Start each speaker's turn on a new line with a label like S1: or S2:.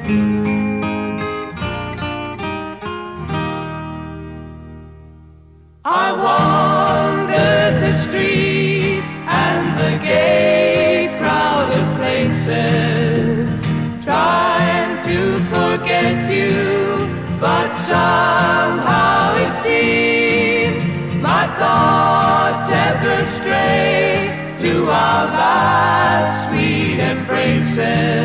S1: I wandered the streets and the gay crowded places, trying to forget you, but somehow it seems my thoughts ever stray to our last sweet embraces.